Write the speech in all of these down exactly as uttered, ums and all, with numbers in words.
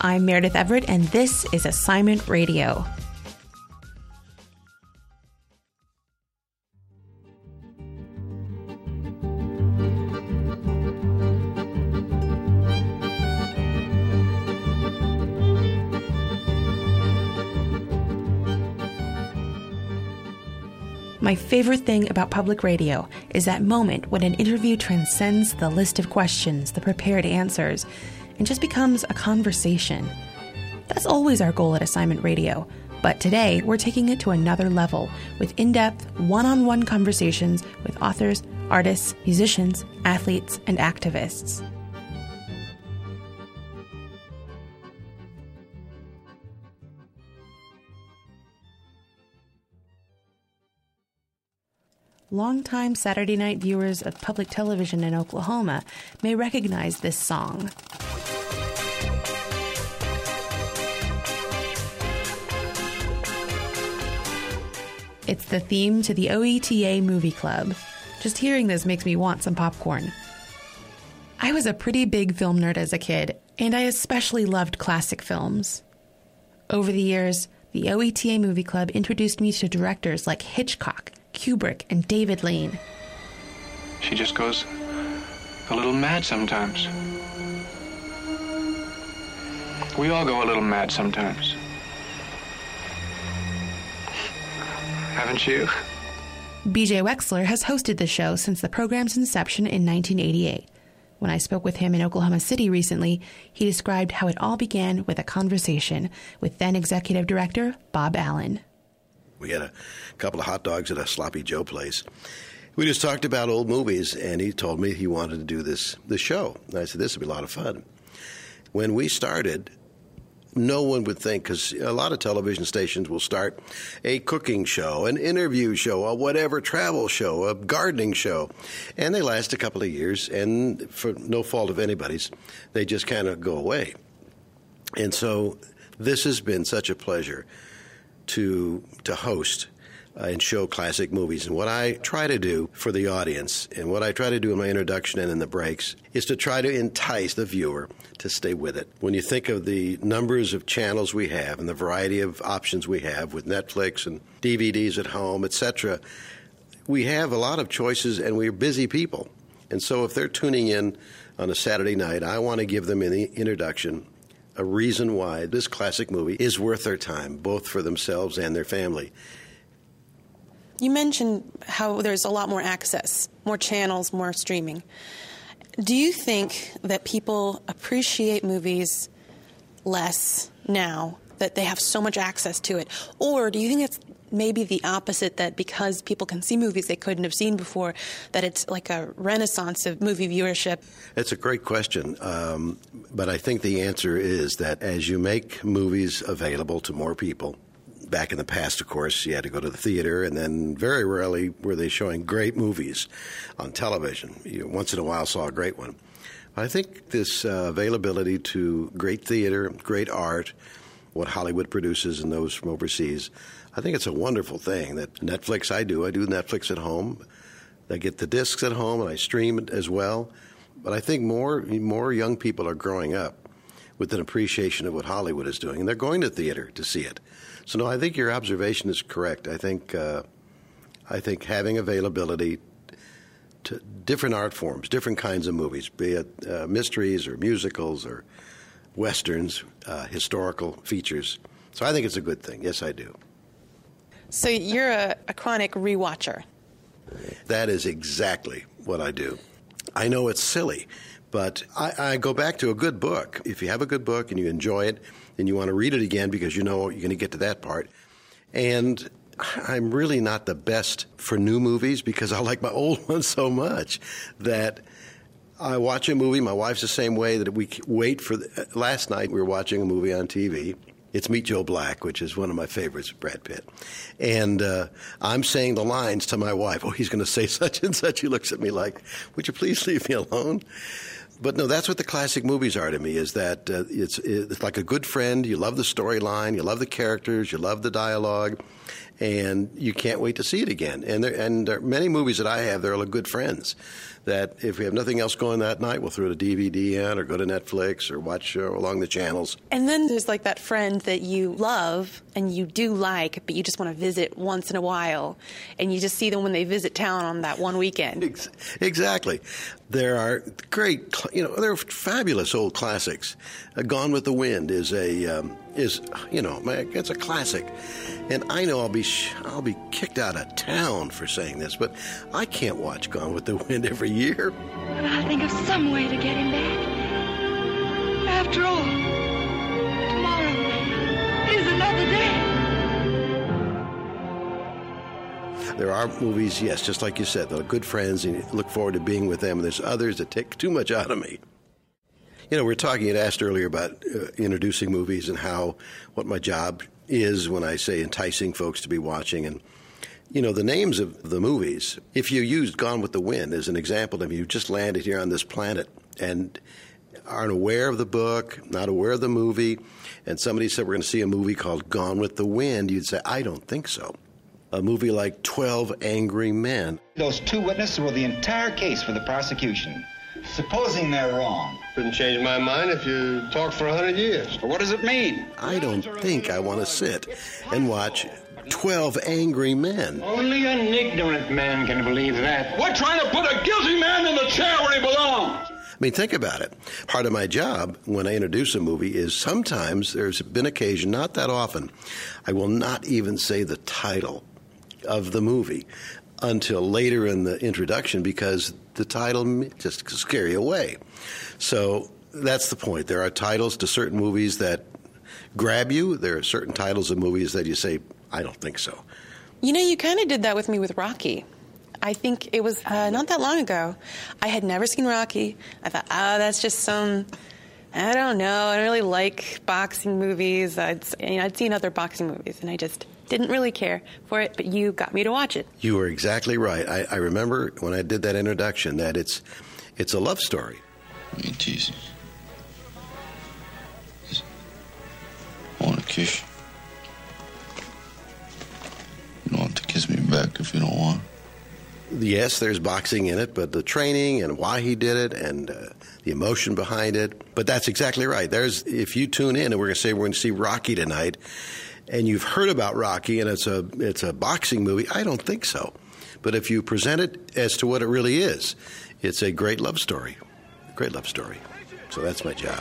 I'm Meredith Everett, and this is Assignment Radio. My favorite thing about public radio is that moment when an interview transcends the list of questions, the prepared answers, and just becomes a conversation. That's always our goal at Assignment Radio, but today we're taking it to another level with in-depth, one-on-one conversations with authors, artists, musicians, athletes, and activists. Longtime Saturday night viewers of public television in Oklahoma may recognize this song. It's the theme to the O E T A Movie Club. Just hearing this makes me want some popcorn. I was a pretty big film nerd as a kid, and I especially loved classic films. Over the years, the O E T A Movie Club introduced me to directors like Hitchcock, Kubrick, and David Lean. She just goes a little mad sometimes. We all go a little mad sometimes. Haven't you? B J Wexler has hosted the show since the program's inception in nineteen eighty-eight. When I spoke with him in Oklahoma City recently, he described how it all began with a conversation with then executive director Bob Allen. We had a couple of hot dogs at a Sloppy Joe place. We just talked about old movies, and he told me he wanted to do this, this show. And I said, this would be a lot of fun. When we started, no one would think, because a lot of television stations will start a cooking show, an interview show, a whatever travel show, a gardening show, and they last a couple of years, and for no fault of anybody's, they just kind of go away. And so this has been such a pleasure to to host uh, and show classic movies. And what I try to do for the audience, and what I try to do in my introduction and in the breaks, is to try to entice the viewer to stay with it. When you think of the numbers of channels we have and the variety of options we have with Netflix and D V Ds at home, et cetera, we have a lot of choices, and we're busy people. And so if they're tuning in on a Saturday night, I want to give them in the introduction a reason why this classic movie is worth their time, both for themselves and their family. You mentioned how there's a lot more access, more channels, more streaming. Do you think that people appreciate movies less now that they have so much access to it? Or do you think it's maybe the opposite, that because people can see movies they couldn't have seen before, that it's like a renaissance of movie viewership? It's a great question, um, but I think the answer is that as you make movies available to more people, back in the past, of course, you had to go to the theater, and then very rarely were they showing great movies on television. You once in a while saw a great one. But I think this uh, availability to great theater, great art, what Hollywood produces and those from overseas, I think it's a wonderful thing that Netflix, I do. I do Netflix at home. I get the discs at home, and I stream it as well. But I think more more young people are growing up with an appreciation of what Hollywood is doing, and they're going to theater to see it. So, no, I think your observation is correct. I think uh, I think having availability to different art forms, different kinds of movies, be it uh, mysteries or musicals or westerns, uh, historical features. So I think it's a good thing. Yes, I do. So you're a, a chronic rewatcher. That is exactly what I do. I know it's silly, but I, I go back to a good book. If you have a good book and you enjoy it and you want to read it again because you know you're going to get to that part. And I'm really not the best for new movies because I like my old ones so much that I watch a movie. My wife's the same way, that we wait for the, last night we were watching a movie on T V. It's Meet Joe Black, which is one of my favorites, Brad Pitt. And uh, I'm saying the lines to my wife. Oh, he's going to say such and such. He looks at me like, would you please leave me alone? But no, that's what the classic movies are to me, is that uh, it's, it's like a good friend. You love the storyline. You love the characters. You love the dialogue. and you can't wait to see it again. And there, and there are many movies that I have, they're good friends, that if we have nothing else going that night, we'll throw the D V D in or go to Netflix or watch uh, along the channels. And then there's like that friend that you love and you do like, but you just want to visit once in a while, and you just see them when they visit town on that one weekend. Exactly. There are great, you know, there are fabulous old classics. Uh, Gone with the Wind is a um, is you know, it's a classic, and I know I'll be sh- I'll be kicked out of town for saying this, but I can't watch Gone with the Wind every year. But I'll think of some way to get him back. After all, tomorrow is another day. There are movies, yes, just like you said, that are good friends, and you look forward to being with them, and there's others that take too much out of me. You know, we were talking, you had asked earlier about uh, introducing movies and how, what my job is when I say enticing folks to be watching. And, you know, the names of the movies, if you used Gone with the Wind as an example, I mean, you just landed here on this planet and aren't aware of the book, not aware of the movie, and somebody said we're going to see a movie called Gone with the Wind, you'd say, I don't think so. A movie like twelve Angry Men. Those two witnesses were the entire case for the prosecution. Supposing they're wrong. Couldn't change my mind if you talked for a hundred years. What does it mean? I don't think I want to sit and watch twelve Angry Men. Only an ignorant man can believe that. We're trying to put a guilty man in the chair where he belongs. I mean, think about it. Part of my job when I introduce a movie is sometimes there's been occasion, not that often, I will not even say the title of the movie until later in the introduction because the title just scare you away. So that's the point. There are titles to certain movies that grab you. There are certain titles of movies that you say, I don't think so. You know, you kind of did that with me with Rocky. I think it was uh, not that long ago. I had never seen Rocky. I thought, oh, that's just some, I don't know. I don't really like boxing movies. I'd, you know, I'd seen other boxing movies, and I just didn't really care for it, but you got me to watch it. You were exactly right. I, I remember when I did that introduction that it's it's a love story. You ain't teasing. I want to kiss you. You don't have to kiss me back if you don't want. Yes, there's boxing in it, but the training and why he did it and uh, the emotion behind it. But that's exactly right. There's if you tune in and we're going to say we're going to see Rocky tonight, and you've heard about Rocky and it's a it's a boxing movie, I don't think so. But if you present it as to what it really is, it's a great love story. Great love story. So that's my job.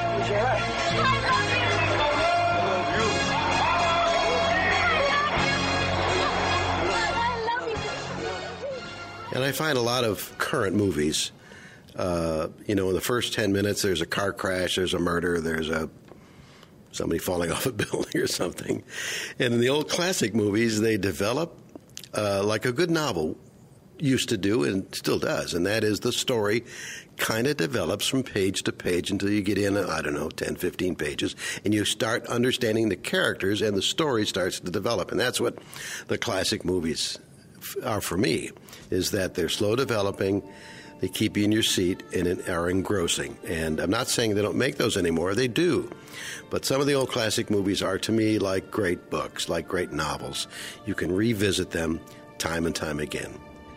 And I find a lot of current movies, uh, you know, in the first ten minutes, there's a car crash, there's a murder, there's a somebody falling off a building or something. And in the old classic movies, they develop uh, like a good novel used to do and still does, and that is the story kind of develops from page to page until you get in, I don't know, ten, fifteen pages, and you start understanding the characters and the story starts to develop. And that's what the classic movies are for me, is that they're slow developing, they keep you in your seat, and are engrossing. And I'm not saying they don't make those anymore. They do. But some of the old classic movies are, to me, like great books, like great novels. You can revisit them time and time again.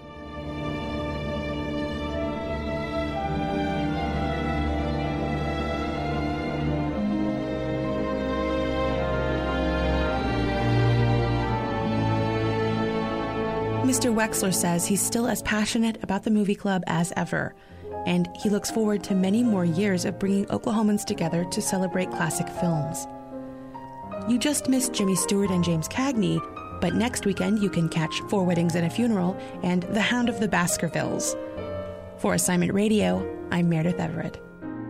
Mister Wexler says he's still as passionate about the movie club as ever, and he looks forward to many more years of bringing Oklahomans together to celebrate classic films. You just missed Jimmy Stewart and James Cagney, but next weekend you can catch Four Weddings and a Funeral and The Hound of the Baskervilles. For Assignment Radio, I'm Meredith Everett.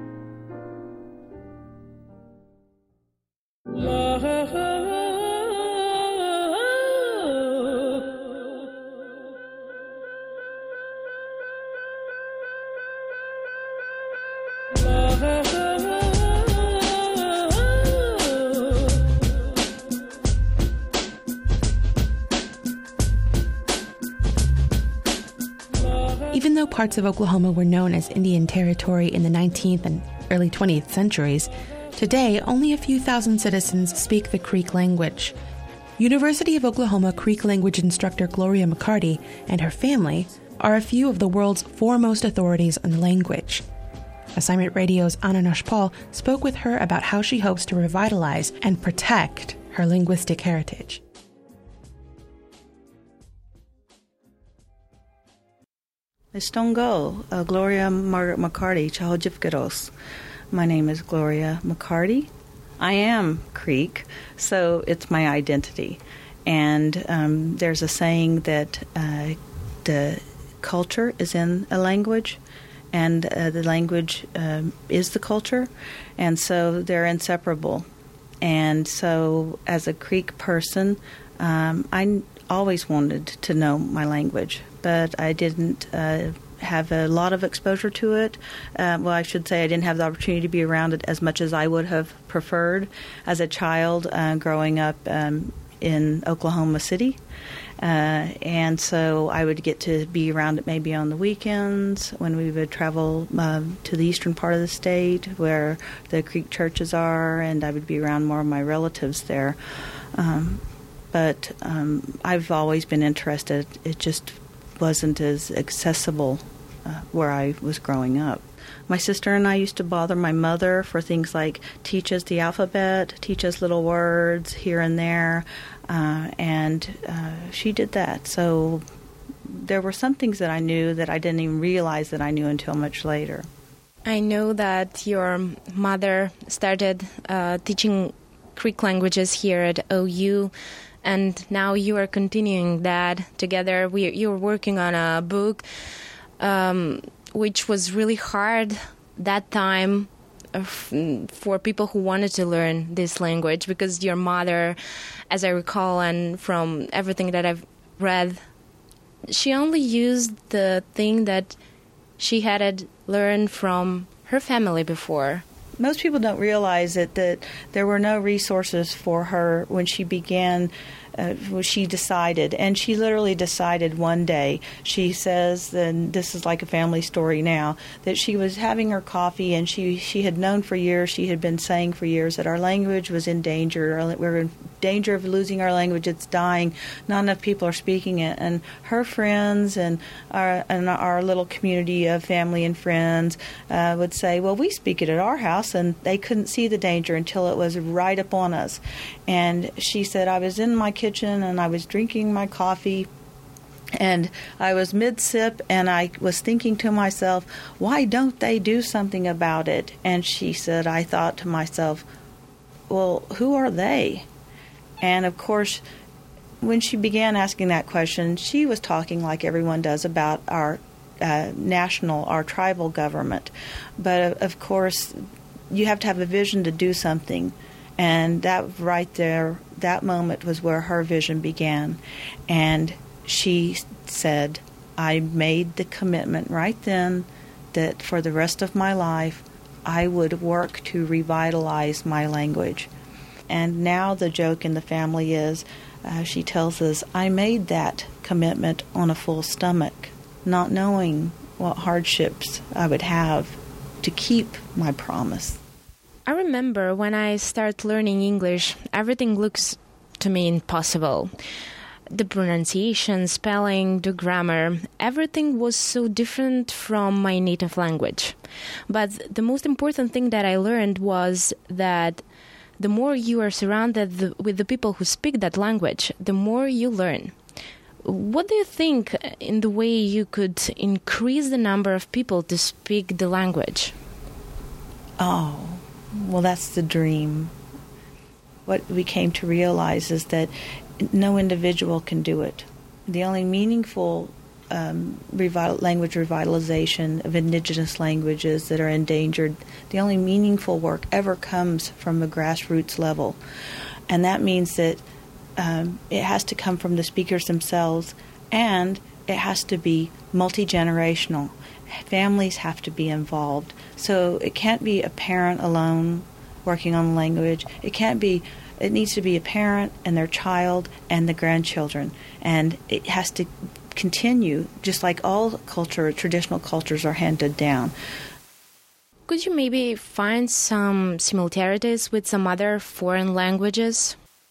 Even though parts of Oklahoma were known as Indian Territory in the nineteenth and early twentieth centuries, today only a few thousand citizens speak the Creek language. University of Oklahoma Creek language instructor Gloria McCarty and her family are a few of the world's foremost authorities on language. Assignment Radio's Anna Nashpal spoke with her about how she hopes to revitalize and protect her linguistic heritage. Estongo, uh, Gloria Margaret McCarty, Chahojifgaros. My name is Gloria McCarty. I am Creek, so it's my identity. And um, there's a saying that uh, the culture is in a language, and uh, the language um, is the culture, and so they're inseparable. And so as a Creek person, um, I always wanted to know my language, but I didn't uh, have a lot of exposure to it. Uh, well, I should say I didn't have the opportunity to be around it as much as I would have preferred as a child uh, growing up um, in Oklahoma City. Uh, and so I would get to be around it maybe on the weekends when we would travel uh, to the eastern part of the state where the Creek churches are, and I would be around more of my relatives there. Um, but um, I've always been interested. It just wasn't as accessible uh, where I was growing up. My sister and I used to bother my mother for things like teach us the alphabet, teach us little words here and there, uh, and uh, she did that. So there were some things that I knew that I didn't even realize that I knew until much later. I know that your mother started uh, teaching Creek languages here at O U, and now you are continuing that together. We, you're working on a book, um, which was really hard that time for people who wanted to learn this language, because your mother, as I recall, and from everything that I've read, she only used the thing that she had learned from her family before. Most people don't realize that, that there were no resources for her when she began, uh, when she decided. And she literally decided one day, she says, and this is like a family story now, that she was having her coffee and she, she had known for years, she had been saying for years that our language was in danger. We're in danger of losing our language. It's dying. Not enough people are speaking it. And her friends and our, and our little community of family and friends uh, would say, well, we speak it at our house. And they couldn't see the danger until it was right upon us. And she said, I was in my kitchen and I was drinking my coffee and I was mid-sip and I was thinking to myself, why don't they do something about it? And she said, I thought to myself, well, who are they? And of course, when she began asking that question, she was talking like everyone does about our uh, national, our tribal government. But of course, you have to have a vision to do something. And that right there, that moment was where her vision began. And she said, I made the commitment right then that for the rest of my life, I would work to revitalize my language. And now the joke in the family is, uh, she tells us, I made that commitment on a full stomach, not knowing what hardships I would have to keep my promise. I remember when I started learning English, everything looks to me impossible. The pronunciation, spelling, the grammar, everything was so different from my native language. But the most important thing that I learned was that the more you are surrounded with the people who speak that language, the more you learn. What do you think in the way you could increase the number of people to speak the language? Oh, well, that's the dream. What we came to realize is that no individual can do it. The only meaningful um, revital- language revitalization of indigenous languages that are endangered, the only meaningful work ever comes from a grassroots level. And that means that um, it has to come from the speakers themselves, and it has to be multi-generational. Families have to be involved. So it can't be a parent alone working on the language. It can't be, it needs to be a parent and their child and the grandchildren. And it has to continue, just like all culture, traditional cultures are handed down. Could you maybe find some similarities with some other foreign languages?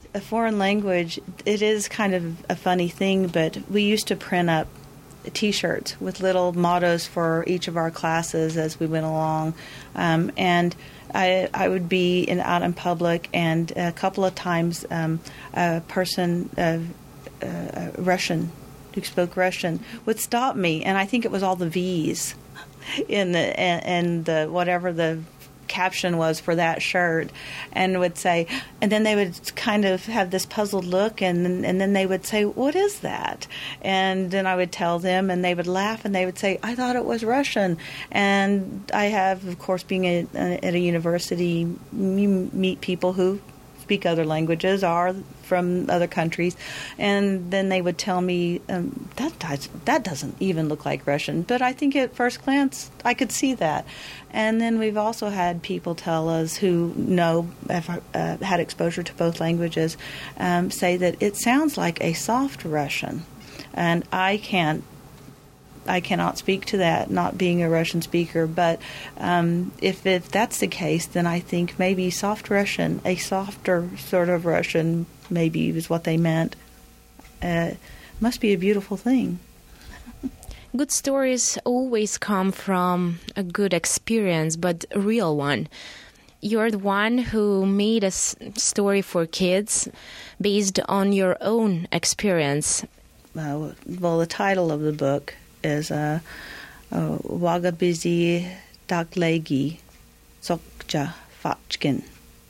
A foreign language, it is kind of a funny thing, but we used to print up T-shirts with little mottos for each of our classes as we went along. Um, and I, I would be in, out in public, and a couple of times um, a person, uh, uh, Russian, who spoke Russian, would stop me, and I think it was all the V's in the and, and the whatever the caption was for that shirt, and would say, and then they would kind of have this puzzled look, and and then they would say, "What is that?" And then I would tell them, and they would laugh, and they would say, "I thought it was Russian." And I have, of course, being a, at a university, you meet people who speak other languages, are from other countries, and then they would tell me, um, that does, that doesn't even look like Russian, but I think at first glance I could see that. And then we've also had people tell us who know, have uh, had exposure to both languages, um, say that it sounds like a soft Russian, and I can't I cannot speak to that, not being a Russian speaker, but um, if, if that's the case, then I think maybe soft Russian, a softer sort of Russian, maybe is what they meant. Uh, must be a beautiful thing. Good stories always come from a good experience, but a real one. You're the one who made a s- story for kids based on your own experience. Uh, well, the title of the book is uh, uh, Wagabizi Daklegi Sokja Fachkin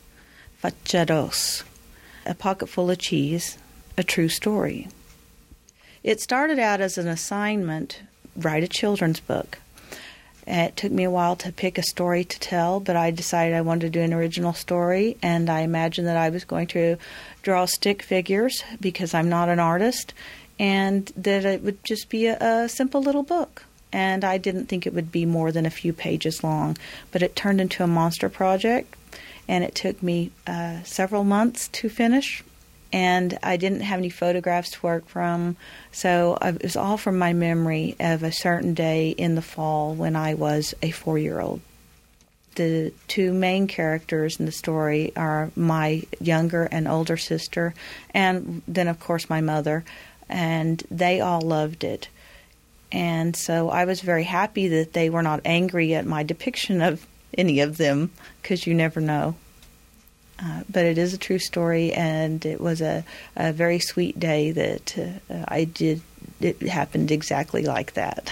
Fachados, A Pocket Full of Cheese, A True Story. It started out as an assignment, write a children's book. It took me a while to pick a story to tell, but I decided I wanted to do an original story, and I imagined that I was going to draw stick figures because I'm not an artist, and that it would just be a, a simple little book. And I didn't think it would be more than a few pages long, but it turned into a monster project, and it took me uh, several months to finish, and I didn't have any photographs to work from, so it was all from my memory of a certain day in the fall when I was a four-year-old. The two main characters in the story are my younger and older sister, and then, of course, my mother, and they all loved it. And so I was very happy that they were not angry at my depiction of any of them, because you never know. Uh, but it is a true story, and it was a, a very sweet day that uh, I did. It happened exactly like that.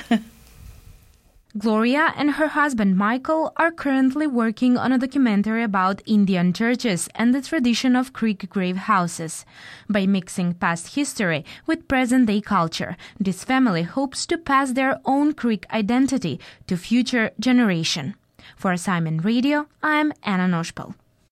Gloria and her husband Michael are currently working on a documentary about Indian churches and the tradition of Creek grave houses. By mixing past history with present-day culture, this family hopes to pass their own Creek identity to future generation. For Assignment Radio, I'm Anna Noshpel.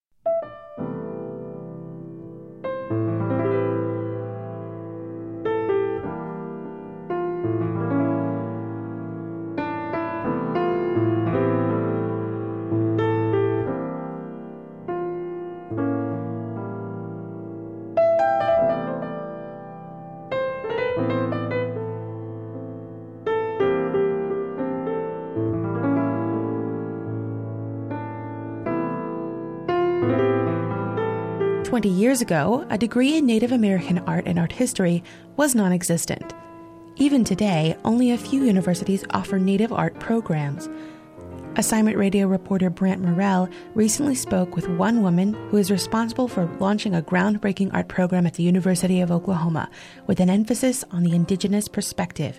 Twenty years ago, a degree in Native American art and art history was non-existent. Even today, only a few universities offer Native art programs. Assignment Radio reporter Brant Morrell recently spoke with one woman who is responsible for launching a groundbreaking art program at the University of Oklahoma, with an emphasis on the indigenous perspective.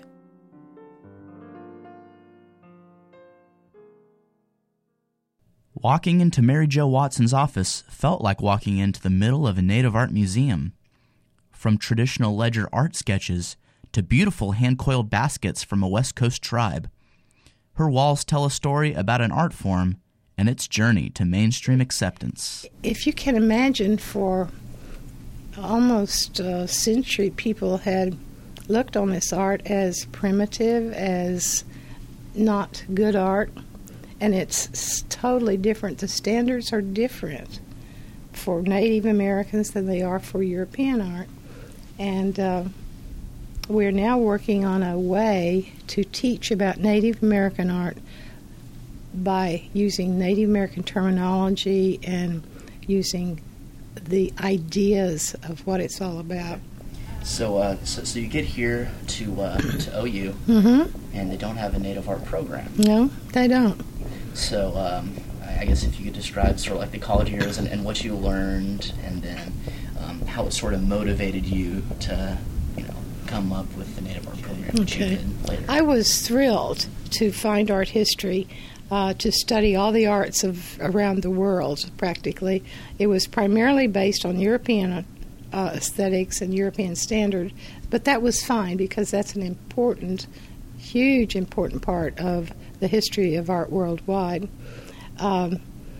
Walking into Mary Jo Watson's office felt like walking into the middle of a Native art museum. From traditional ledger art sketches to beautiful hand-coiled baskets from a West Coast tribe, her walls tell a story about an art form and its journey to mainstream acceptance. If you can imagine, for almost a century, people had looked on this art as primitive, as not good art. And it's totally different. The standards are different for Native Americans than they are for European art. And uh, we're now working on a way to teach about Native American art by using Native American terminology and using the ideas of what it's all about. So, uh, so, so you get here to uh, to O U, Mm-hmm. and they don't have a Native Art program. No, they don't. So, um, I I guess if you could describe sort of like the college years and, and what you learned, and then um, how it sort of motivated you to, you know, come up with the Native Art program that Okay. you did later. I was thrilled to find art history, uh, to study all the arts of around the world, practically. It was primarily based on European uh, aesthetics and European standard, but that was fine because that's an important, huge important part of the history of art worldwide. Um,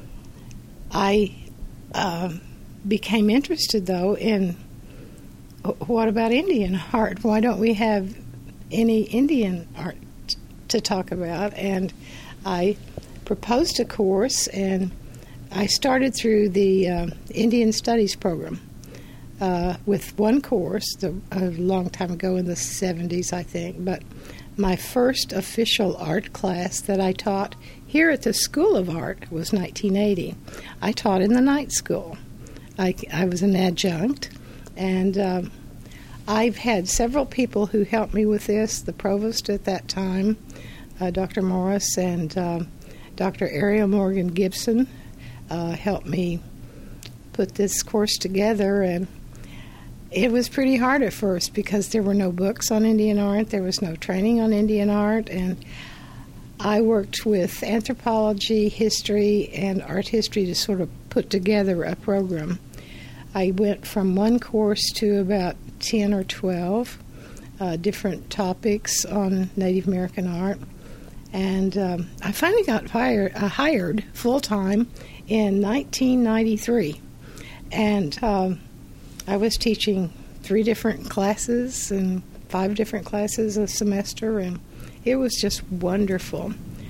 I uh, became interested, though, in what about Indian art? Why don't we have any Indian art t- to talk about? And I proposed a course, and I started through the uh, Indian Studies program uh, with one course the, a long time ago in the seventies, I think. But my first official art class that I taught here at the School of Art was nineteen eighty. I taught in the night school. I, I was an adjunct. And um, I've had several people who helped me with this. The provost at that time, uh, Doctor Morris, and um, Doctor Ariel Morgan Gibson uh, helped me put this course together. And it was pretty hard at first because there were no books on Indian art. There was no training on Indian art. And I worked with anthropology, history, and art history to sort of put together a program. I went from one course to about ten or twelve uh, different topics on Native American art. And um, I finally got hired, uh, hired full-time in nineteen ninety-three. And um, I was teaching three different classes and five different classes a semester, and it was just wonderful.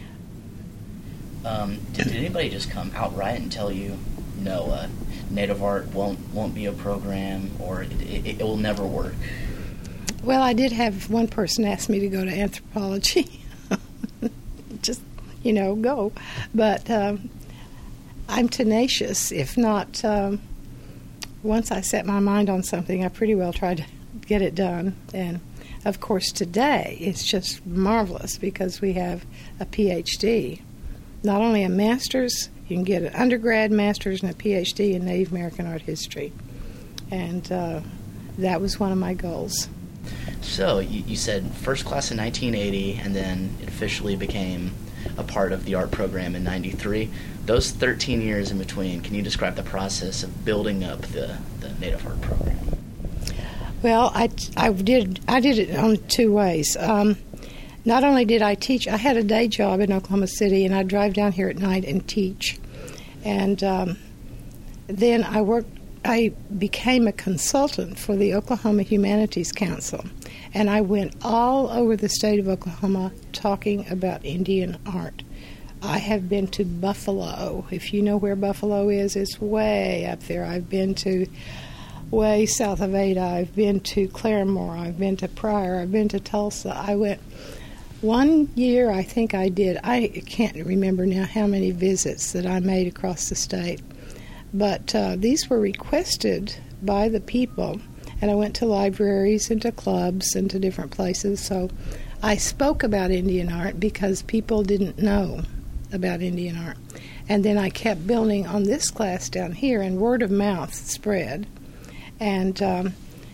Um, did, did anybody just come outright and tell you, no, uh, Native art won't won't be a program, or it, it, it will never work? Well, I did have one person ask me to go to anthropology. Just, you know, go. But um, I'm tenacious. If not, um, once I set my mind on something, I pretty well try to get it done. And, of course, today it's just marvelous because we have a P H D. Not only a master's, you can get an undergrad, master's, and a P H D in Native American art history. And uh, that was one of my goals. So, you, you said first class in nineteen eighty, and then it officially became a part of the art program in ninety-three. Those thirteen years in between, can you describe the process of building up the, the Native art program? Well, I, I did I did it on two ways. Um, not only did I teach, I had a day job in Oklahoma City, and I'd drive down here at night and teach. And um, then I worked. I became a consultant for the Oklahoma Humanities Council, and I went all over the state of Oklahoma talking about Indian art. I have been to Buffalo. If you know where Buffalo is, it's way up there. I've been to way south of Ada. I've been to Claremore. I've been to Pryor. I've been to Tulsa. I went one year, I think I did. I can't remember now how many visits that I made across the state. But uh, these were requested by the people, and I went to libraries and to clubs and to different places. So I spoke about Indian art because people didn't know about Indian art. And then I kept building on this class down here, and word of mouth spread. And um,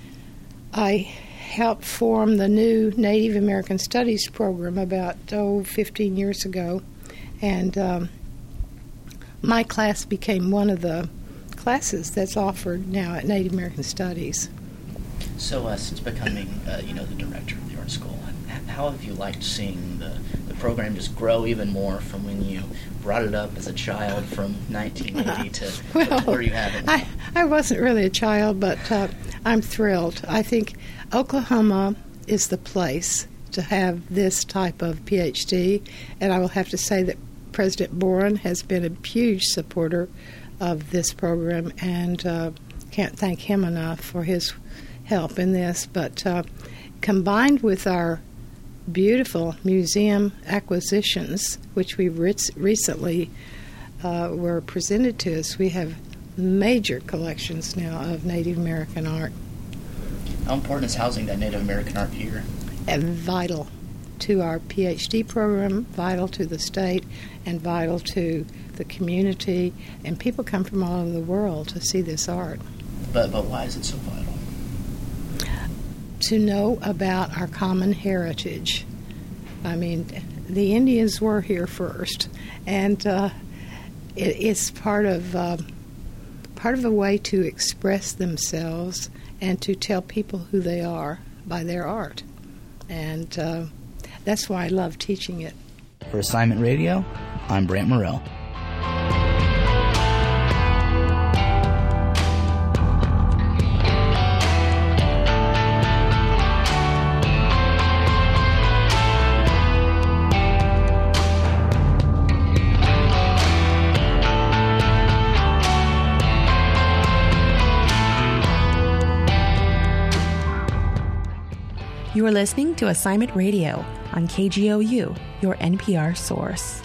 I helped form the new Native American Studies program about, oh, fifteen years ago. And um, my class became one of the classes that's offered now at Native American Studies. So, uh, since becoming, uh, you know, the director of the art school, how have you liked seeing the, the program just grow even more from when you brought it up as a child from nineteen eighty to, well, to where you have it now? I, I wasn't really a child, but uh, I'm thrilled. I think Oklahoma is the place to have this type of P H D, and I will have to say that President Boren has been a huge supporter of this program, and uh, can't thank him enough for his help in this. But uh, combined with our beautiful museum acquisitions, which we re- recently uh, were presented to us, we have major collections now of Native American art. How important is housing that Native American art here? And vital to our PhD program, vital to the state, and vital to the community. And people come from all over the world to see this art. But but why is it so vital? To know about our common heritage. I mean, the Indians were here first, and uh, it, it's part of uh, part of a way to express themselves and to tell people who they are by their art. And uh, that's why I love teaching it. For Assignment Radio, I'm Brant Morrell. You are listening to Assignment Radio on K G O U, your N P R source.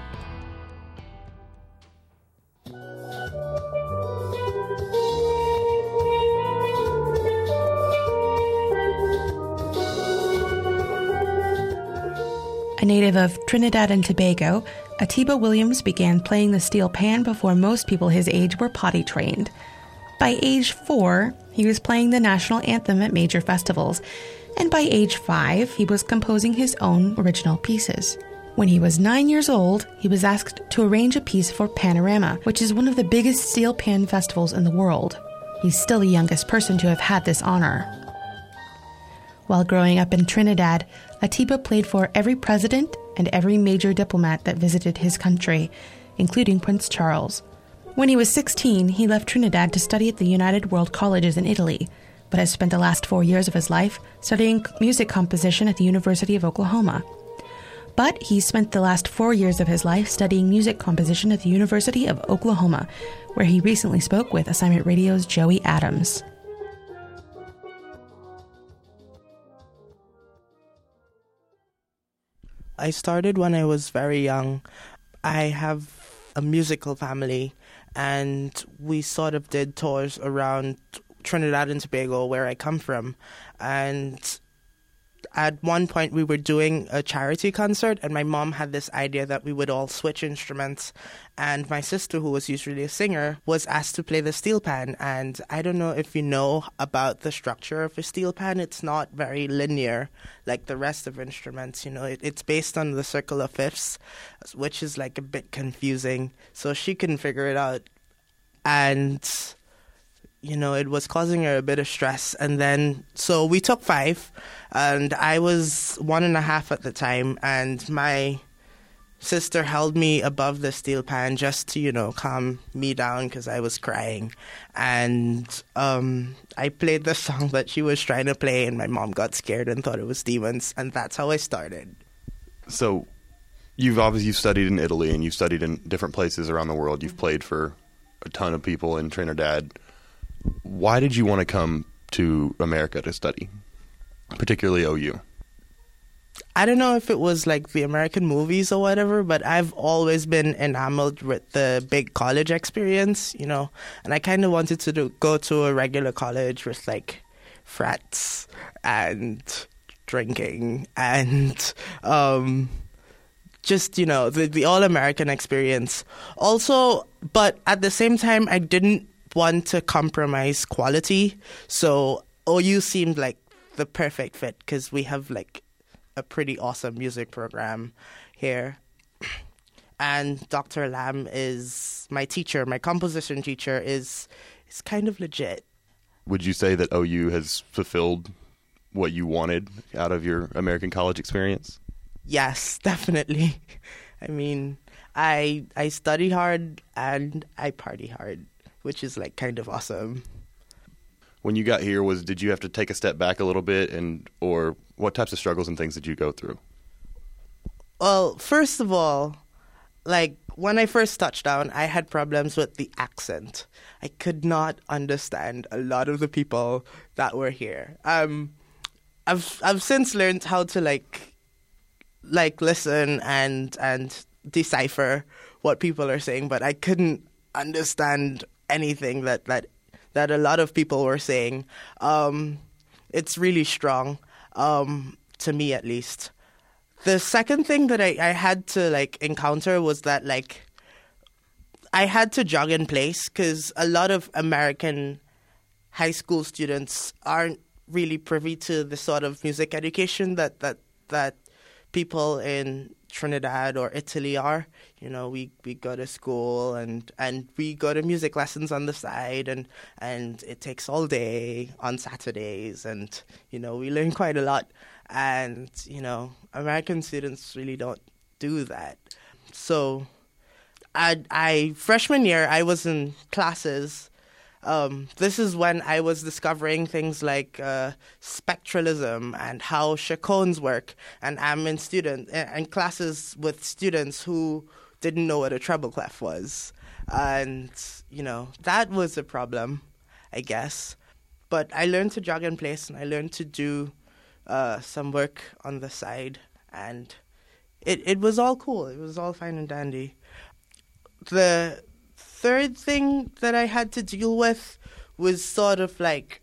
A native of Trinidad and Tobago, Atiba Williams began playing the steel pan before most people his age were potty trained. By age four, he was playing the national anthem at major festivals, and by age five, he was composing his own original pieces. When he was nine years old, he was asked to arrange a piece for Panorama, which is one of the biggest steel pan festivals in the world. He's still the youngest person to have had this honor. While growing up in Trinidad, Atiba played for every president and every major diplomat that visited his country, including Prince Charles. When he was sixteen, he left Trinidad to study at the United World Colleges in Italy, but has spent the last four years of his life studying music composition at the University of Oklahoma. But he spent the last four years of his life studying music composition at the University of Oklahoma, where he recently spoke with Assignment Radio's Joey Adams. I started when I was very young. I have a musical family, and we sort of did tours around Trinidad and Tobago, where I come from. And at one point we were doing a charity concert, and my mom had this idea that we would all switch instruments, and my sister, who was usually a singer, was asked to play the steel pan. And I don't know if you know about the structure of a steel pan. It's not very linear like the rest of instruments. You know, it, it's based on the circle of fifths, which is like a bit confusing, so she couldn't figure it out. And you know, it was causing her a bit of stress. And then, so we took five, and I was one and a half at the time, and my sister held me above the steel pan just to, you know, calm me down because I was crying. And um, I played the song that she was trying to play, and my mom got scared and thought it was demons, and that's how I started. So you've obviously you've studied in Italy, and you've studied in different places around the world. You've played for a ton of people in Trinidad. Why did you want to come to America to study, particularly O U? I don't know if it was like the American movies or whatever, but I've always been enamored with the big college experience, you know, and I kind of wanted to do, go to a regular college with like frats and drinking and um, just, you know, the, the all-American experience. Also, but at the same time, I didn't want to compromise quality, so O U seemed like the perfect fit because we have like a pretty awesome music program here, and Doctor Lam is my teacher. My composition teacher is is kind of legit. Would you say that O U has fulfilled what you wanted out of your American college experience? Yes, definitely. I mean, I I study hard and I party hard, which is like kind of awesome. When you got here, was did you have to take a step back a little bit, and or what types of struggles and things did you go through? Well, first of all, like when I first touched down, I had problems with the accent. I could not understand a lot of the people that were here. Um, I've I've since learned how to like like listen and and decipher what people are saying, but I couldn't understand anything that, that, that a lot of people were saying. Um, it's really strong, um, to me at least. The second thing that I, I had to, like, encounter was that, like, I had to jog in place because a lot of American high school students aren't really privy to the sort of music education that, that, that people in Trinidad or Italy are. You know, we, we go to school and, and we go to music lessons on the side, and, and it takes all day on Saturdays, and, you know, we learn quite a lot. And, you know, American students really don't do that. So I, I freshman year, I was in classes. Um, this is when I was discovering things like uh, spectralism and how chacones work. And I'm in student in classes with students who didn't know what a treble clef was. And, you know, that was a problem, I guess. But I learned to jog in place, and I learned to do uh, some work on the side. And it, it was all cool. It was all fine and dandy. The third thing that I had to deal with was sort of like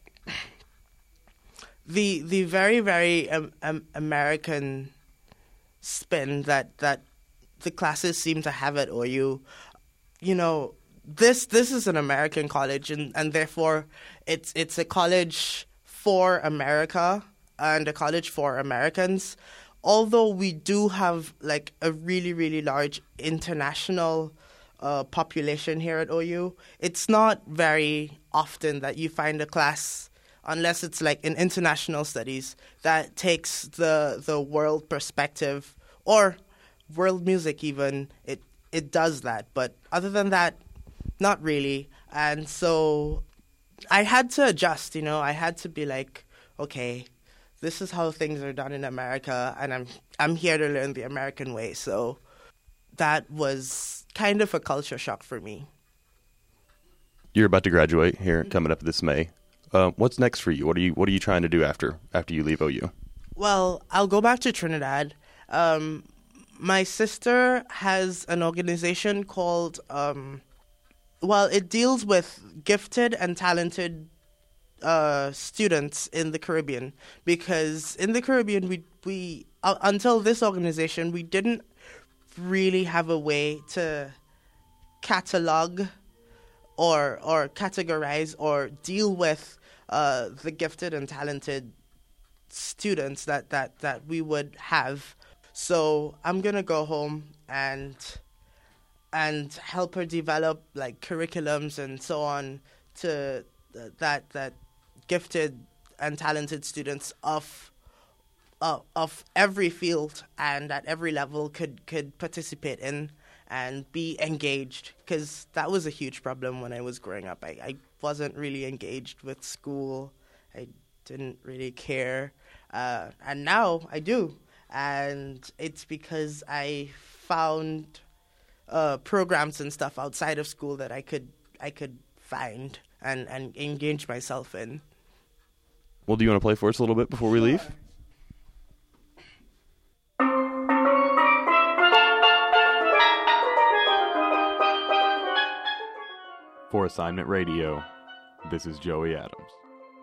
the the very, very um, um, American spin that, that the classes seem to have at O U. You know, this this is an American college, and, and therefore it's it's a college for America and a college for Americans. Although we do have like a really, really large international Uh, population here at O U, it's not very often that you find a class, unless it's like in international studies, that takes the the world perspective, or world music even. It it does that, but other than that, not really. And so I had to adjust, you know. I had to be like, okay, this is how things are done in America, and I'm I'm here to learn the American way. So that was kind of a culture shock for me. You're about to graduate here, coming up this May. Uh, what's next for you? What are you What are you trying to do after after you leave O U? Well, I'll go back to Trinidad. Um, my sister has an organization called, um, well, it deals with gifted and talented uh, students in the Caribbean. Because in the Caribbean, we we uh, until this organization, we didn't really have a way to catalog or or categorize or deal with uh, the gifted and talented students that, that, that we would have. So I'm gonna go home and and help her develop like curriculums and so on to uh, that that gifted and talented students of Uh, of every field and at every level could, could participate in and be engaged, because that was a huge problem when I was growing up. I, I wasn't really engaged with school. I didn't really care. Uh, and now I do. And it's because I found uh, programs and stuff outside of school that I could I could find and, and engage myself in. Well, do you want to play for us a little bit before we leave? For Assignment Radio, this is Joey Adams.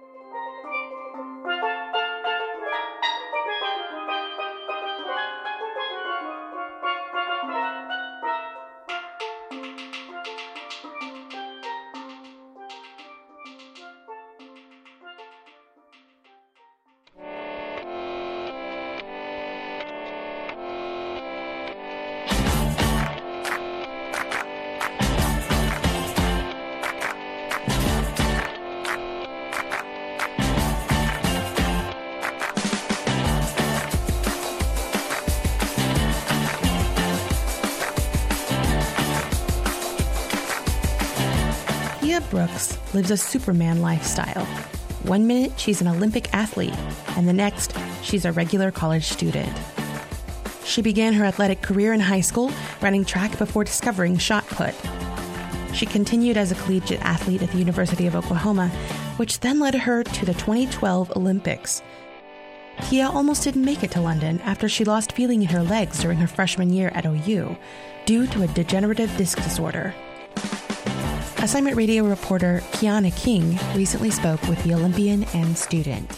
Brooks lives a Superman lifestyle. One minute, she's an Olympic athlete, and the next, she's a regular college student. She began her athletic career in high school, running track before discovering shot put. She continued as a collegiate athlete at the University of Oklahoma, which then led her to the twenty twelve Olympics. Kia almost didn't make it to London after she lost feeling in her legs during her freshman year at O U due to a degenerative disc disorder. Assignment Radio reporter Kiana King recently spoke with the Olympian and student.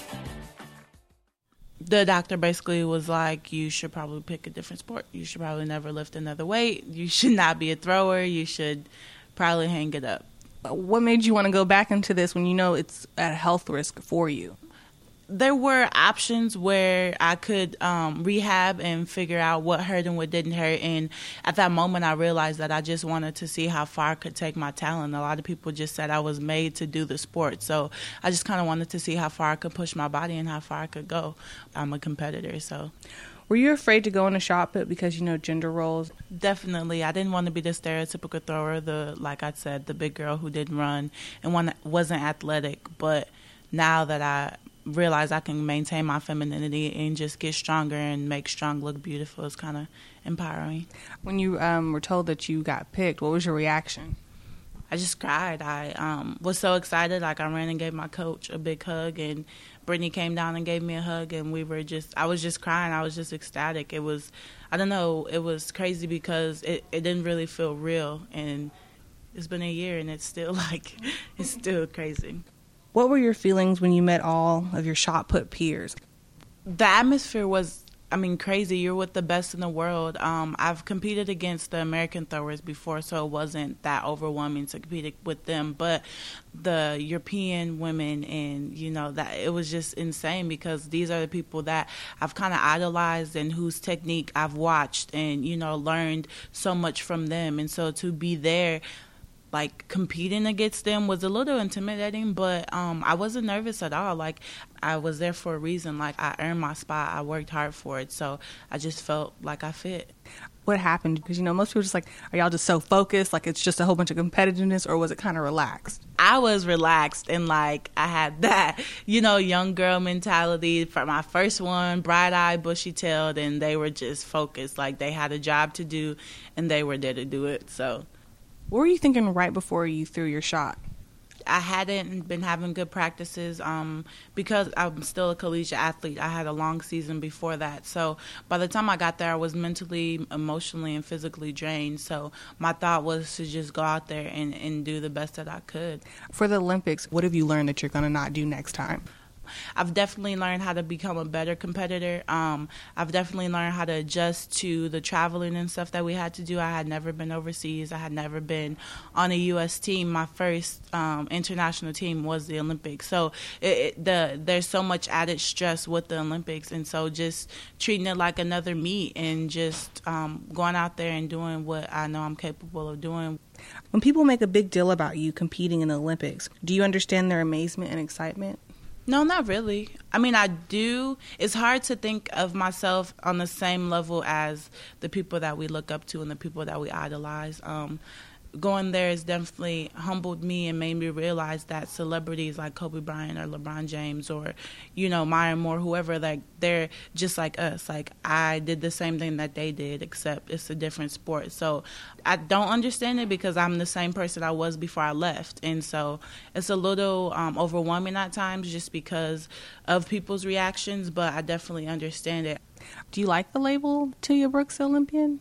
The doctor basically was like, you should probably pick a different sport. You should probably never lift another weight. You should not be a thrower. You should probably hang it up. What made you want to go back into this when you know it's at health risk for you? There were options where I could um, rehab and figure out what hurt and what didn't hurt. And at that moment, I realized that I just wanted to see how far I could take my talent. A lot of people just said I was made to do the sport. So I just kind of wanted to see how far I could push my body and how far I could go. I'm a competitor, so. Were you afraid to go in a shot put because, you know, gender roles? Definitely. I didn't want to be the stereotypical thrower, the like I said, the big girl who didn't run and one that wasn't athletic. But now that I realize I can maintain my femininity and just get stronger and make strong look beautiful, it's kind of empowering. When you um, were told that you got picked, what was your reaction? I just cried. I um, was so excited. Like, I ran and gave my coach a big hug, and Brittany came down and gave me a hug, and we were just, I was just crying. I was just ecstatic. It was, I don't know, it was crazy because it, it didn't really feel real, and it's been a year, and it's still like, it's still crazy. What were your feelings when you met all of your shot put peers? The atmosphere was, I mean, crazy. You're with the best in the world. Um, I've competed against the American throwers before, so it wasn't that overwhelming to compete with them. But the European women, and, you know, that it was just insane because these are the people that I've kind of idolized and whose technique I've watched and, you know, learned so much from them. And so to be there, like, competing against them was a little intimidating, but um, I wasn't nervous at all. Like, I was there for a reason. Like, I earned my spot. I worked hard for it, so I just felt like I fit. What happened? Because, you know, most people are just like, are y'all just so focused? Like, it's just a whole bunch of competitiveness, or was it kind of relaxed? I was relaxed, and, like, I had that, you know, young girl mentality. For my first one, bright-eyed, bushy-tailed, and they were just focused. Like, they had a job to do, and they were there to do it, so. What were you thinking right before you threw your shot? I hadn't been having good practices um, because I'm still a collegiate athlete. I had a long season before that. So by the time I got there, I was mentally, emotionally, and physically drained. So my thought was to just go out there and, and do the best that I could. For the Olympics, what have you learned that you're going to not do next time? I've definitely learned how to become a better competitor. Um, I've definitely learned how to adjust to the traveling and stuff that we had to do. I had never been overseas. I had never been on a U S team. My first um, international team was the Olympics. So it, it, the there's so much added stress with the Olympics. And so just treating it like another meet and just um, going out there and doing what I know I'm capable of doing. When people make a big deal about you competing in the Olympics, do you understand their amazement and excitement? No, not really. I mean, I do. It's hard to think of myself on the same level as the people that we look up to and the people that we idolize. Um, going there has definitely humbled me and made me realize that celebrities like Kobe Bryant or LeBron James or, you know, Maya Moore, whoever, like, they're just like us. Like, I did the same thing that they did, except it's a different sport. So I don't understand it because I'm the same person I was before I left. And so it's a little um, overwhelming at times just because of people's reactions, but I definitely understand it. Do you like the label Tia Brooks Olympian?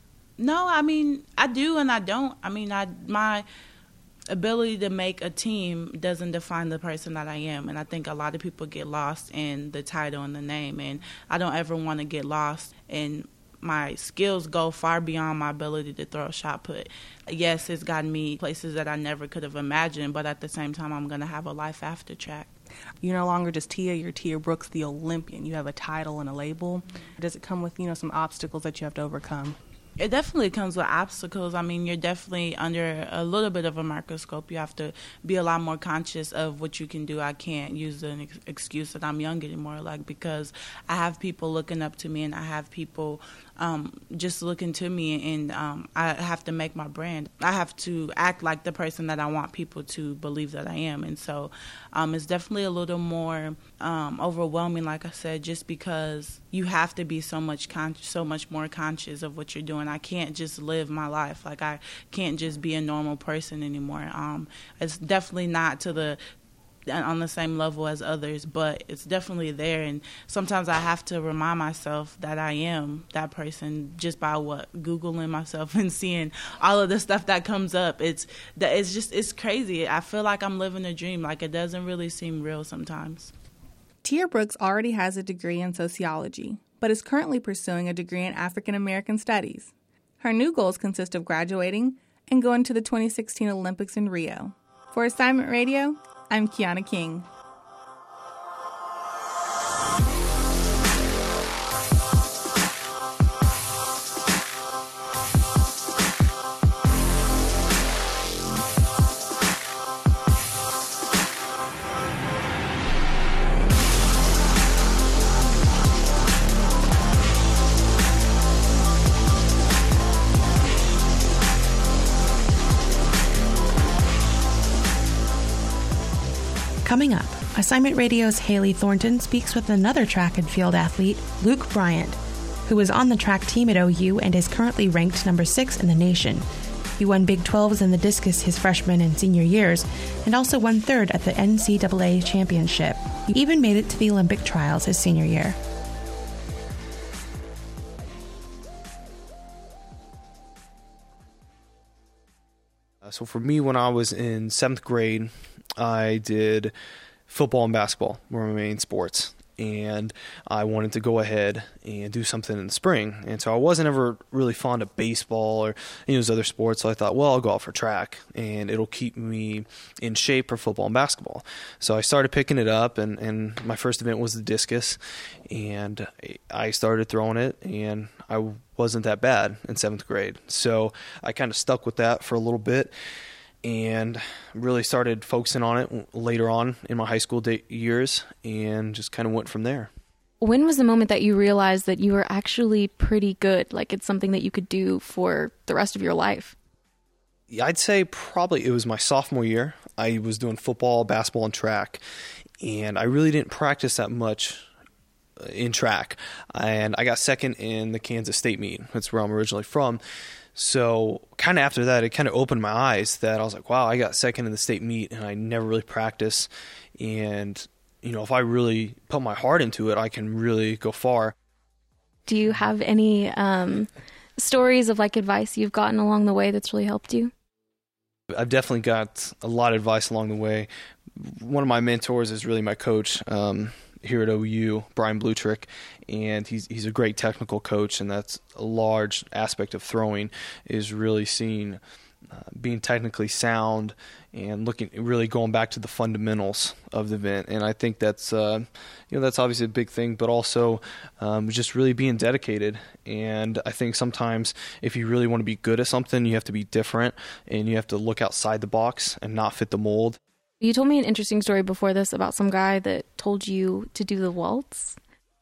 No, I mean, I do and I don't. I mean, I my ability to make a team doesn't define the person that I am. And I think a lot of people get lost in the title and the name. And I don't ever want to get lost. And my skills go far beyond my ability to throw a shot put. Yes, it's gotten me places that I never could have imagined. But at the same time, I'm going to have a life after track. You're no longer just Tia, you're Tia Brooks, the Olympian. You have a title and a label. Does it come with, you know, some obstacles that you have to overcome? It definitely comes with obstacles. I mean, you're definitely under a little bit of a microscope. You have to be a lot more conscious of what you can do. I can't use an ex- excuse that I'm young anymore, like, because I have people looking up to me and I have people um, just looking to me, and um, I have to make my brand. I have to act like the person that I want people to believe that I am. And so um, it's definitely a little more um, overwhelming, like I said, just because you have to be so much con- so much more conscious of what you're doing. I can't just live my life. Like, I can't just be a normal person anymore. Um, it's definitely not to the on the same level as others, but it's definitely there. And sometimes I have to remind myself that I am that person just by what Googling myself and seeing all of the stuff that comes up. It's that it's just it's crazy. I feel like I'm living a dream. Like, it doesn't really seem real sometimes. Tia Brooks already has a degree in sociology, but is currently pursuing a degree in African American Studies. Her new goals consist of graduating and going to the twenty sixteen Olympics in Rio. For Assignment Radio, I'm Kiana King. Coming up, Assignment Radio's Haley Thornton speaks with another track and field athlete, Luke Bryant, who was on the track team at O U and is currently ranked number six in the nation. He won Big twelves in the discus his freshman and senior years, and also won third at the N C double A championship. He even made it to the Olympic trials his senior year. So for me, when I was in seventh grade, I did football and basketball were my main sports, and I wanted to go ahead and do something in the spring. And so I wasn't ever really fond of baseball or any of those other sports, so I thought, well, I'll go out for track, and it'll keep me in shape for football and basketball. So I started picking it up, and, and my first event was the discus, and I started throwing it, and I wasn't that bad in seventh grade. So I kind of stuck with that for a little bit, and really started focusing on it later on in my high school day- years and just kind of went from there. When was the moment that you realized that you were actually pretty good? Like, it's something that you could do for the rest of your life? I'd say probably it was my sophomore year. I was doing football, basketball, and track, and I really didn't practice that much in track. And I got second in the Kansas State meet. That's where I'm originally from. So kind of after that, it kind of opened my eyes that I was like, wow, I got second in the state meet and I never really practiced. And, you know, if I really put my heart into it, I can really go far. Do you have any um, stories of like advice you've gotten along the way that's really helped you? I've definitely got a lot of advice along the way. One of my mentors is really my coach, um, here at O U, Brian Blutrick, and he's he's a great technical coach, and that's a large aspect of throwing is really seeing uh, being technically sound and looking really going back to the fundamentals of the event. And I think that's uh, you know that's obviously a big thing, but also um, just really being dedicated. And I think sometimes if you really want to be good at something, you have to be different and you have to look outside the box and not fit the mold. You told me an interesting story before this about some guy that told you to do the waltz.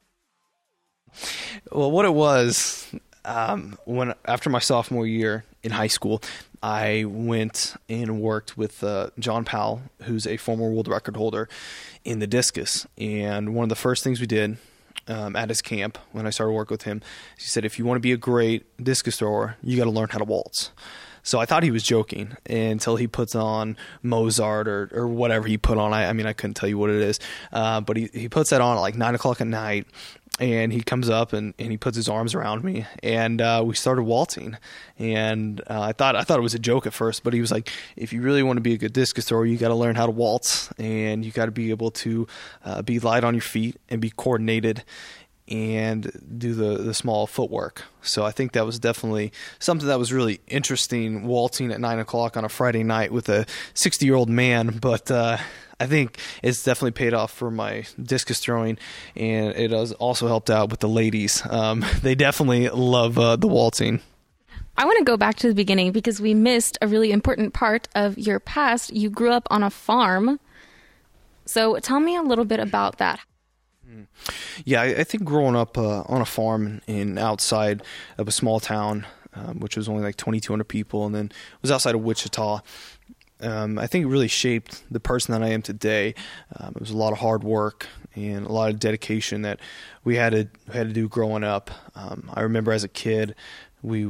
Well, what it was, um, when after my sophomore year in high school, I went and worked with uh, John Powell, who's a former world record holder in the discus. And one of the first things we did um, at his camp when I started working with him, he said, if you want to be a great discus thrower, you got to learn how to waltz. So I thought he was joking until he puts on Mozart or, or whatever he put on. I, I mean, I couldn't tell you what it is. Uh, but he, he puts that on at like nine o'clock at night, and he comes up and, and he puts his arms around me, and uh, we started waltzing. And uh, I thought I thought it was a joke at first, but he was like, if you really want to be a good discus thrower, you got to learn how to waltz, and you got to be able to uh, be light on your feet and be coordinated and do the, the small footwork. So I think that was definitely something that was really interesting, waltzing at nine o'clock on a Friday night with a sixty-year-old man. But uh, I think it's definitely paid off for my discus throwing, and it has also helped out with the ladies. Um, they definitely love uh, the waltzing. I want to go back to the beginning because we missed a really important part of your past. You grew up on a farm. So tell me a little bit about that. Yeah, I, I think growing up uh, on a farm in outside of a small town, um, which was only like twenty-two hundred people, and then was outside of Wichita, um, I think it really shaped the person that I am today. Um, it was a lot of hard work and a lot of dedication that we had to had to do growing up. Um, I remember as a kid, we would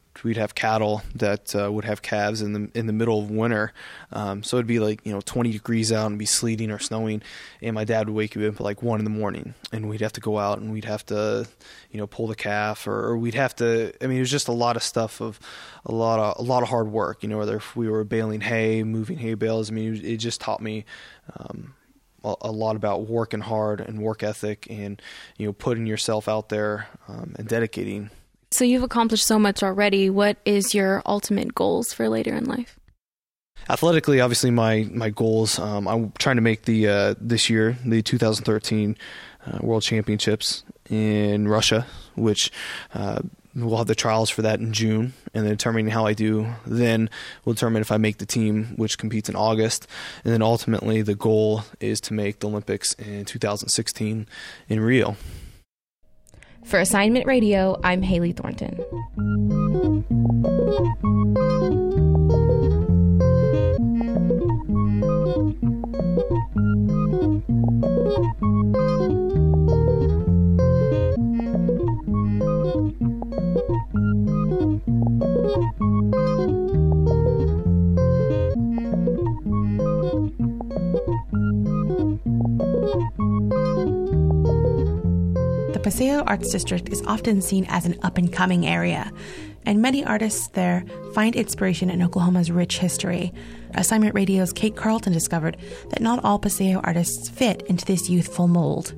we'd have cattle that uh, would have calves in the in the middle of winter. Um, so it'd be like, you know, twenty degrees out and be sleeting or snowing, and my dad would wake me up at like one in the morning, and we'd have to go out and we'd have to, you know, pull the calf, or, or we'd have to. I mean, it was just a lot of stuff of a lot of a lot of hard work. You know, whether if we were baling hay, moving hay bales. I mean, it, it just taught me. Um, a lot about working hard and work ethic, and, you know, putting yourself out there um, and dedicating. So you've accomplished so much already. What is your ultimate goals for later in life? Athletically, obviously, my my goals. Um, I'm trying to make the uh, this year the two thousand thirteen uh, World Championships in Russia, which uh, we'll have the trials for that in June, and then determining how I do then will determine if I make the team, which competes in August. And then ultimately the goal is to make the Olympics in two thousand sixteen in Rio. For Assignment Radio, I'm Haley Thornton. The Paseo Arts District is often seen as an up-and-coming area, and many artists there find inspiration in Oklahoma's rich history. Assignment Radio's Kate Carlton discovered that not all Paseo artists fit into this youthful mold.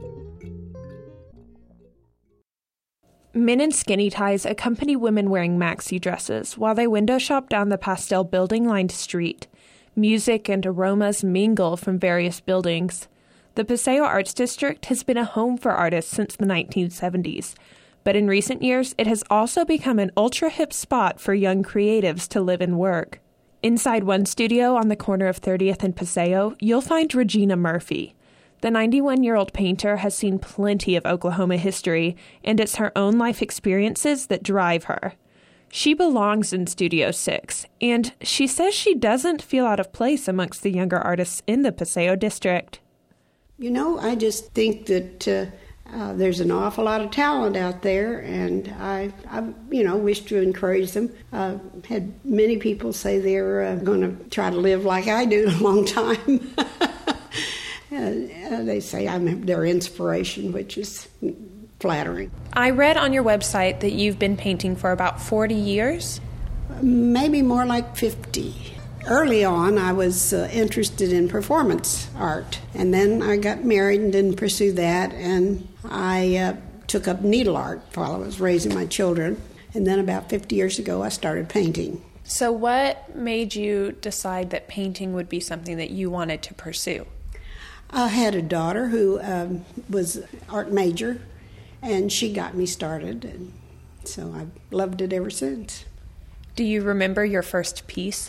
Men in skinny ties accompany women wearing maxi dresses while they window shop down the pastel building-lined street. Music and aromas mingle from various buildings. The Paseo Arts District has been a home for artists since the nineteen seventies, but in recent years it has also become an ultra-hip spot for young creatives to live and work. Inside one studio on the corner of thirtieth and Paseo, you'll find Regina Murphy. The ninety-one-year-old painter has seen plenty of Oklahoma history, and it's her own life experiences that drive her. She belongs in Studio six, and she says she doesn't feel out of place amongst the younger artists in the Paseo District. You know, I just think that uh, uh, there's an awful lot of talent out there, and I, I you know, wish to encourage them. Uh, had many people say they're uh, going to try to live like I do a long time. uh, they say I'm their inspiration, which is flattering. I read on your website that you've been painting for about forty years? Maybe more like fifty. Early on, I was uh, interested in performance art, and then I got married and didn't pursue that, and I uh, took up needle art while I was raising my children, and then about fifty years ago, I started painting. So what made you decide that painting would be something that you wanted to pursue? I had a daughter who um, was an art major, and she got me started, and so I've loved it ever since. Do you remember your first piece?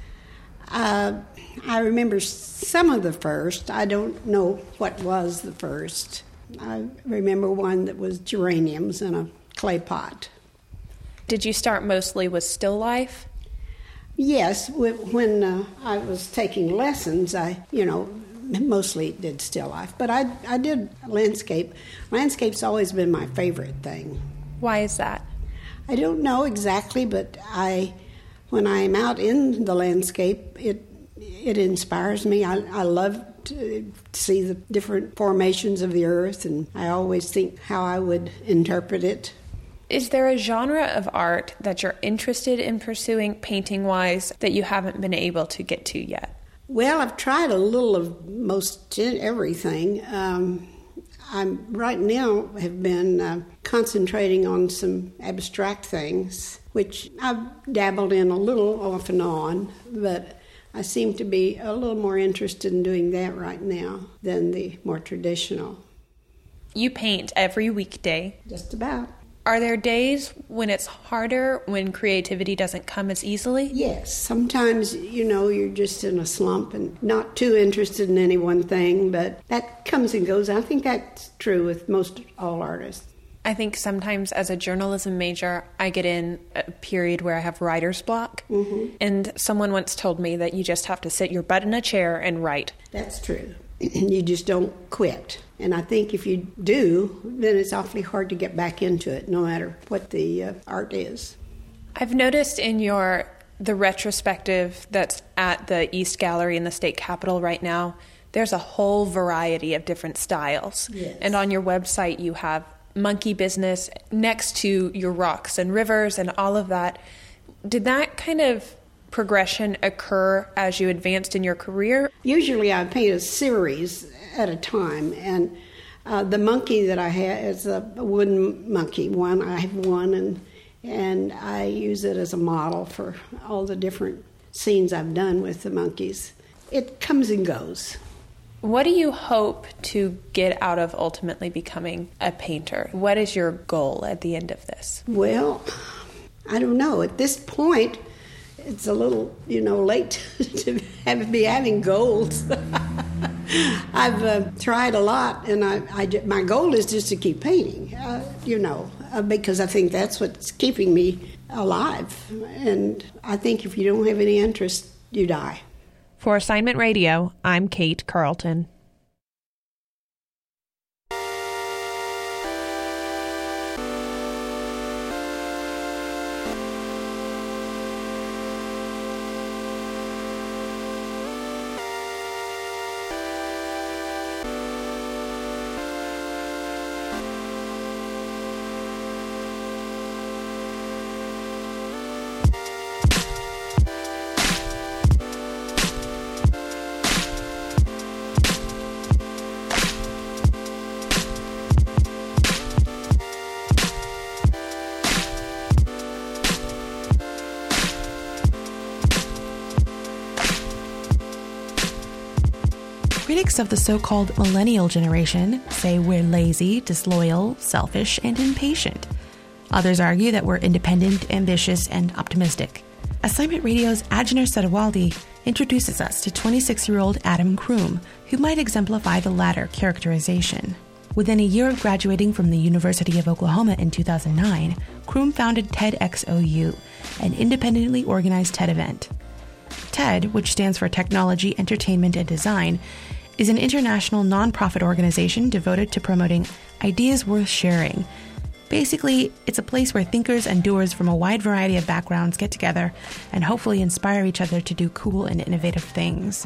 Uh, I remember some of the first. I don't know what was the first. I remember one that was geraniums in a clay pot. Did you start mostly with still life? Yes. When uh, I was taking lessons, I, you know, mostly did still life. But I, I did landscape. Landscape's always been my favorite thing. Why is that? I don't know exactly, but I... When I'm out in the landscape, it it inspires me. I, I love to see the different formations of the earth, and I always think how I would interpret it. Is there a genre of art that you're interested in pursuing painting-wise that you haven't been able to get to yet? Well, I've tried a little of most everything. Um, I'm right now have been uh, concentrating on some abstract things, which I've dabbled in a little off and on, but I seem to be a little more interested in doing that right now than the more traditional. You paint every weekday. Just about. Are there days when it's harder, when creativity doesn't come as easily? Yes. Sometimes, you know, you're just in a slump and not too interested in any one thing, but that comes and goes. I think that's true with most all artists. I think sometimes as a journalism major, I get in a period where I have writer's block. Mm-hmm. And someone once told me that you just have to sit your butt in a chair and write. That's true. You just don't quit. And I think if you do, then it's awfully hard to get back into it, no matter what the uh, art is. I've noticed in your the retrospective that's at the East Gallery in the State Capitol right now, there's a whole variety of different styles. Yes. And on your website, you have monkey business next to your rocks and rivers and all of that. Did that kind of progression occur as you advanced in your career? Usually I paint a series at a time, and uh, the monkey that I have is a wooden monkey one. I have one, and and I use it as a model for all the different scenes I've done with the monkeys. It comes and goes. What do you hope to get out of ultimately becoming a painter? What is your goal at the end of this? Well, I don't know. At this point, it's a little, you know, late to have, be having goals. I've uh, tried a lot, and I, I, my goal is just to keep painting, uh, you know, uh, because I think that's what's keeping me alive. And I think if you don't have any interest, you die. For Assignment Radio, I'm Kate Carlton. Critics of the so-called millennial generation say we're lazy, disloyal, selfish, and impatient. Others argue that we're independent, ambitious, and optimistic. Assignment Radio's Ajner Sedawaldi introduces us to twenty-six-year-old Adam Kroom, who might exemplify the latter characterization. Within a year of graduating from the University of Oklahoma in two thousand nine, Kroom founded TEDxOU, an independently organized TED event. TED, which stands for Technology, Entertainment, and Design, is an international nonprofit organization devoted to promoting ideas worth sharing. Basically, it's a place where thinkers and doers from a wide variety of backgrounds get together and hopefully inspire each other to do cool and innovative things.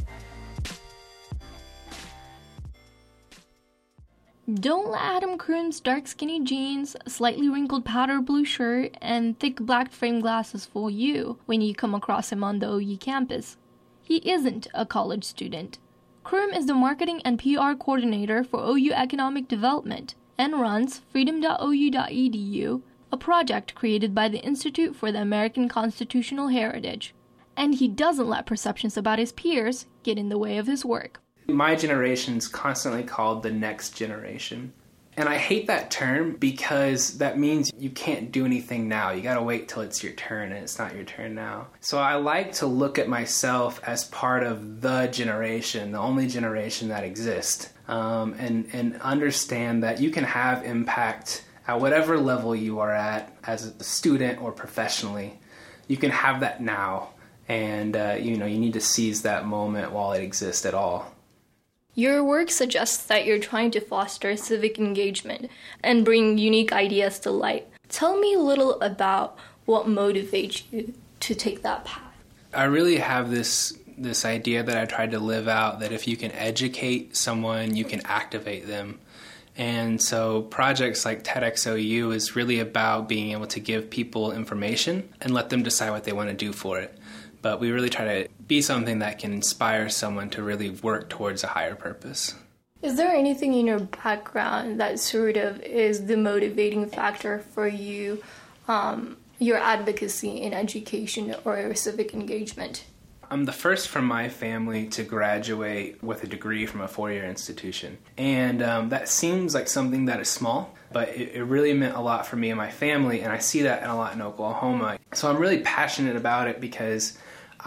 Don't let Adam Kroom's dark skinny jeans, slightly wrinkled powder blue shirt, and thick black frame glasses fool you when you come across him on the O U campus. He isn't a college student. Kroom is the marketing and P R coordinator for O U Economic Development and runs freedom dot o u dot e d u, a project created by the Institute for the American Constitutional Heritage. And he doesn't let perceptions about his peers get in the way of his work. My generation's constantly called the next generation. And I hate that term because that means you can't do anything now. You gotta wait till it's your turn, and it's not your turn now. So I like to look at myself as part of the generation, the only generation that exists, um, and, and understand that you can have impact at whatever level you are at as a student or professionally. You can have that now, and uh, you know, you need to seize that moment while it exists at all. Your work suggests that you're trying to foster civic engagement and bring unique ideas to light. Tell me a little about what motivates you to take that path. I really have this this idea that I tried to live out, that if you can educate someone, you can activate them. And so projects like TEDxOU is really about being able to give people information and let them decide what they want to do for it. But we really try to be something that can inspire someone to really work towards a higher purpose. Is there anything in your background that sort of is the motivating factor for you, um, your advocacy in education or civic engagement? I'm the first from my family to graduate with a degree from a four-year institution. And um, that seems like something that is small, but it, it really meant a lot for me and my family, and I see that a lot in Oklahoma. So I'm really passionate about it because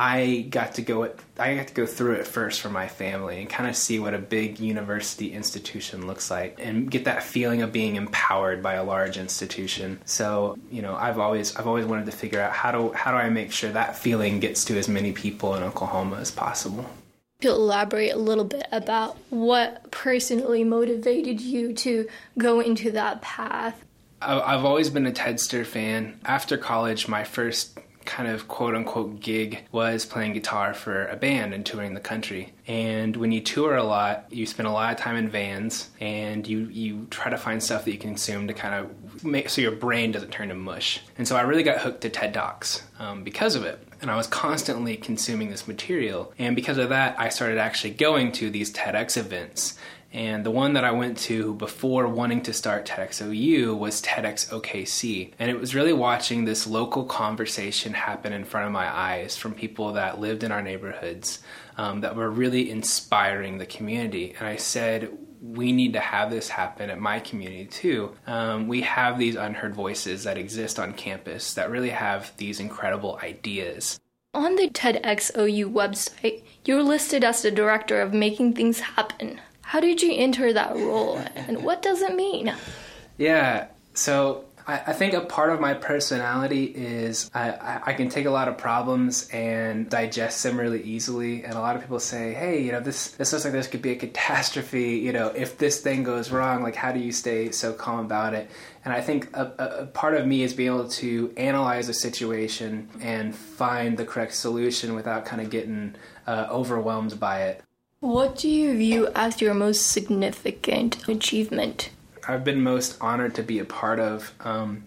I got to go it, I got to go through it first for my family and kind of see what a big university institution looks like and get that feeling of being empowered by a large institution. So, you know, I've always I've always wanted to figure out how do how do I make sure that feeling gets to as many people in Oklahoma as possible. To elaborate a little bit about what personally motivated you to go into that path. I've always been a Tedster fan. After college, my first kind of quote-unquote gig was playing guitar for a band and touring the country. And when you tour a lot, you spend a lot of time in vans, and you, you try to find stuff that you consume to kind of make so your brain doesn't turn to mush. And so I really got hooked to TED Talks um, because of it. And I was constantly consuming this material. And because of that, I started actually going to these TEDx events. And the one that I went to before wanting to start TEDxOU was TEDxOKC. And it was really watching this local conversation happen in front of my eyes from people that lived in our neighborhoods um, that were really inspiring the community. And I said, we need to have this happen at my community too. Um, we have these unheard voices that exist on campus that really have these incredible ideas. On the TEDxOU website, you're listed as the director of Making Things Happen. How did you enter that role, and what does it mean? Yeah, so I, I think a part of my personality is I, I, I can take a lot of problems and digest them really easily, and a lot of people say, hey, you know, this, this looks like this could be a catastrophe, you know, if this thing goes wrong, like, how do you stay so calm about it? And I think a, a, a part of me is being able to analyze a situation and find the correct solution without kind of getting uh, overwhelmed by it. What do you view as your most significant achievement? I've been most honored to be a part of. Um,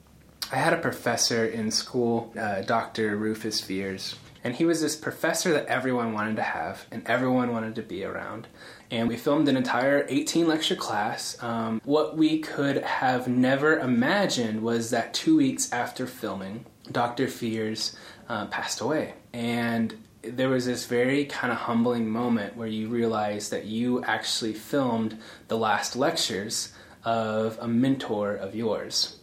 I had a professor in school, uh, Doctor Rufus Fears, and he was this professor that everyone wanted to have and everyone wanted to be around. And we filmed an entire eighteen lecture class. Um, what we could have never imagined was that two weeks after filming, Doctor Fears uh, passed away. And there was this very kind of humbling moment where you realize that you actually filmed the last lectures of a mentor of yours.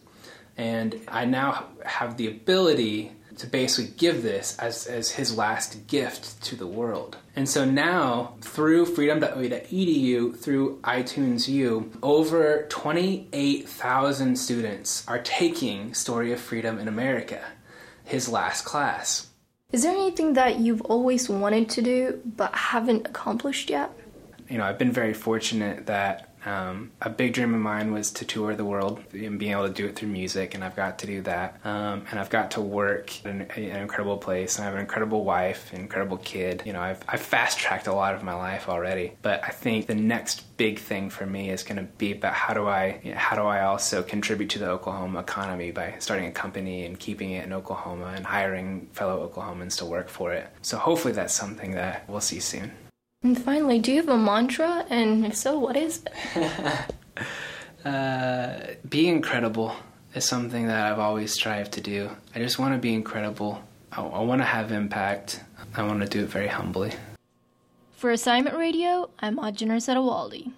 And I now have the ability to basically give this as, as his last gift to the world. And so now, through freedom dot o u dot e d u, through iTunes U, over twenty-eight thousand students are taking Story of Freedom in America, his last class. Is there anything that you've always wanted to do but haven't accomplished yet? You know, I've been very fortunate that um, a big dream of mine was to tour the world and being able to do it through music, and I've got to do that. Um, and I've got to work in an incredible place, and I have an incredible wife, an incredible kid. You know, I've, I've fast-tracked a lot of my life already, but I think the next big thing for me is going to be about how do I, you know, how do I also contribute to the Oklahoma economy by starting a company and keeping it in Oklahoma and hiring fellow Oklahomans to work for it. So hopefully that's something that we'll see soon. And finally, do you have a mantra? And if so, what is it? uh, be incredible is something that I've always strived to do. I just want to be incredible. I, I want to have impact. I want to do it very humbly. For Assignment Radio, I'm Ajner Setawaldi.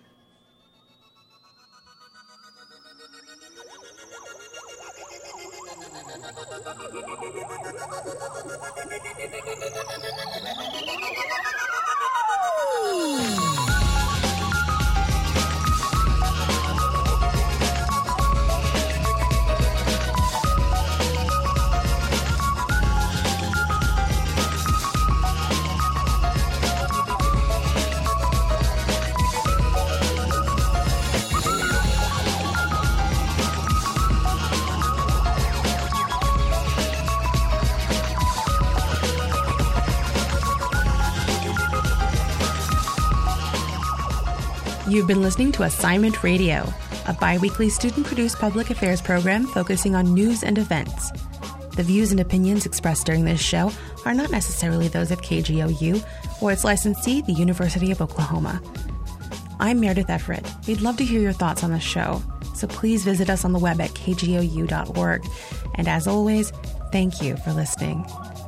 You've been listening to Assignment Radio, a bi-weekly student-produced public affairs program focusing on news and events. The views and opinions expressed during this show are not necessarily those of K G O U or its licensee, the University of Oklahoma. I'm Meredith Everett. We'd love to hear your thoughts on the show, so please visit us on the web at k g o u dot org. And as always, thank you for listening.